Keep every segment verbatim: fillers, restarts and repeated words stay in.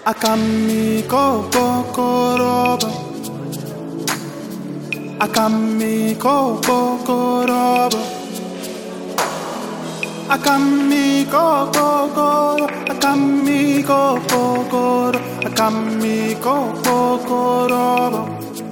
Akamiko kokoroba, akamiko kokoroba, akamiko kokoro, akamiko kokoro, akamiko kokoroba.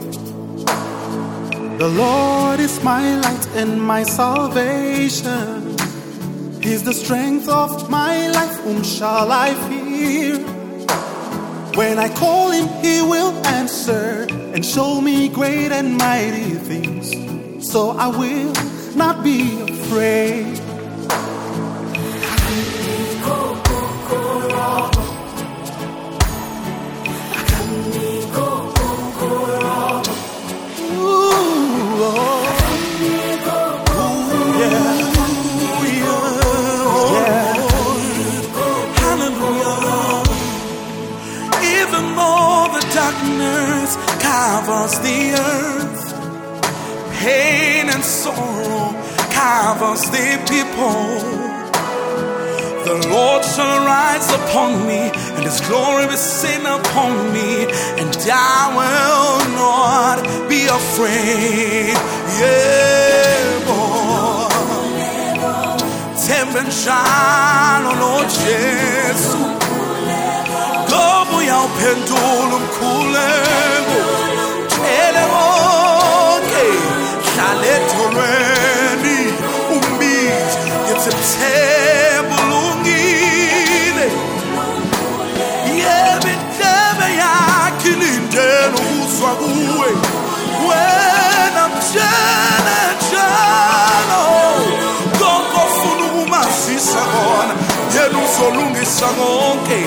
The Lord is my light and my salvation. He's the strength of my life. Whom shall I fear? When I call him, he will answer and show me great and mighty things. So I will not be afraid. Darkness covers the earth, pain and sorrow covers the people. The Lord shall rise upon me, and his glory will sing upon me, and I will not be afraid. Yeah, boy. Tembenjalo no Jesus. Gobu ya upendulu mkulego Chele moke Shale toreni Umbit Yetebulungile Yebitebe ya kilindelo uswaguwe Wena mjene jalo Gongo funu umasisa gona Yenu solungi sangonke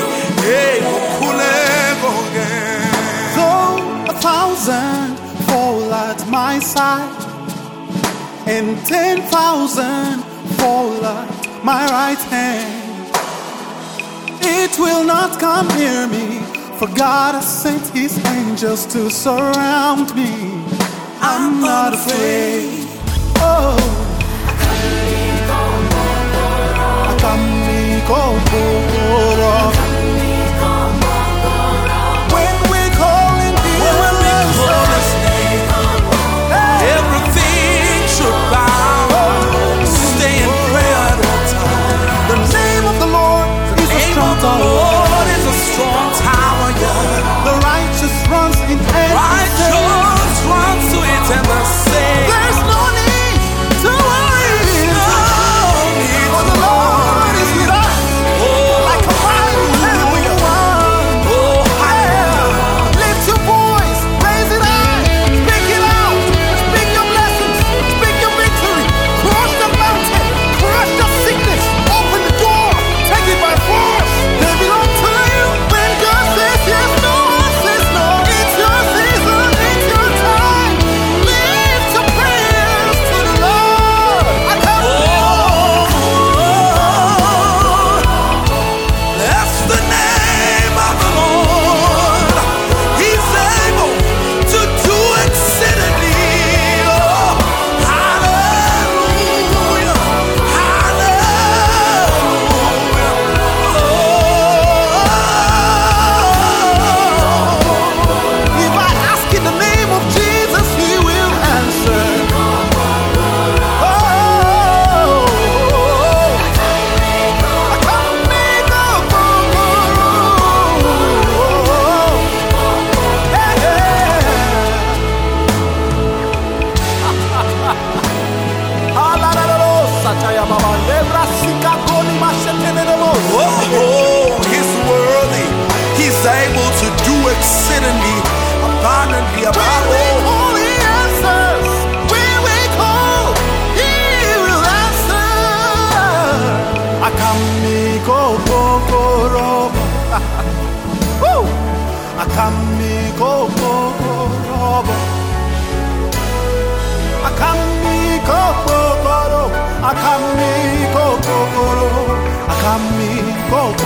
Though a thousand fall at my side and ten thousand fall at my right hand, it will not come near me, for God has sent his angels to surround me. I'm not afraid. Oh, Akamiko kokoroba. The Lord is a strong tower, yeah. The righteous runs in and righteous runs to it and they're safe. There's no need to worry. No need for the Lord is with us. Oh, like a mighty heavy one. Oh, hallelujah. Lift your voice, raise it high, speak it out, speak your blessings, speak your victory. Cross the mountain, crush the sickness, open the door, take it by force. They belong to you. When God says yes, no one says no. It's your season, it's your time. Lift your prayers to the Lord. I come. Oh, that's the name of the Lord. He's able to do exceedingly. Oh, hallelujah, hallelujah. If I ask in the name of Jesus, he will answer. Oh, Akamiko kokoroba. Hey, Oh, he's worthy. He's able to do exceedingly abundantly above all. When he answers, when we call, he will answer. Akamiko kokoroba. Woo! Akamiko kokoroba. Akamiko kokoro. Akamiko kokoro. Akamiko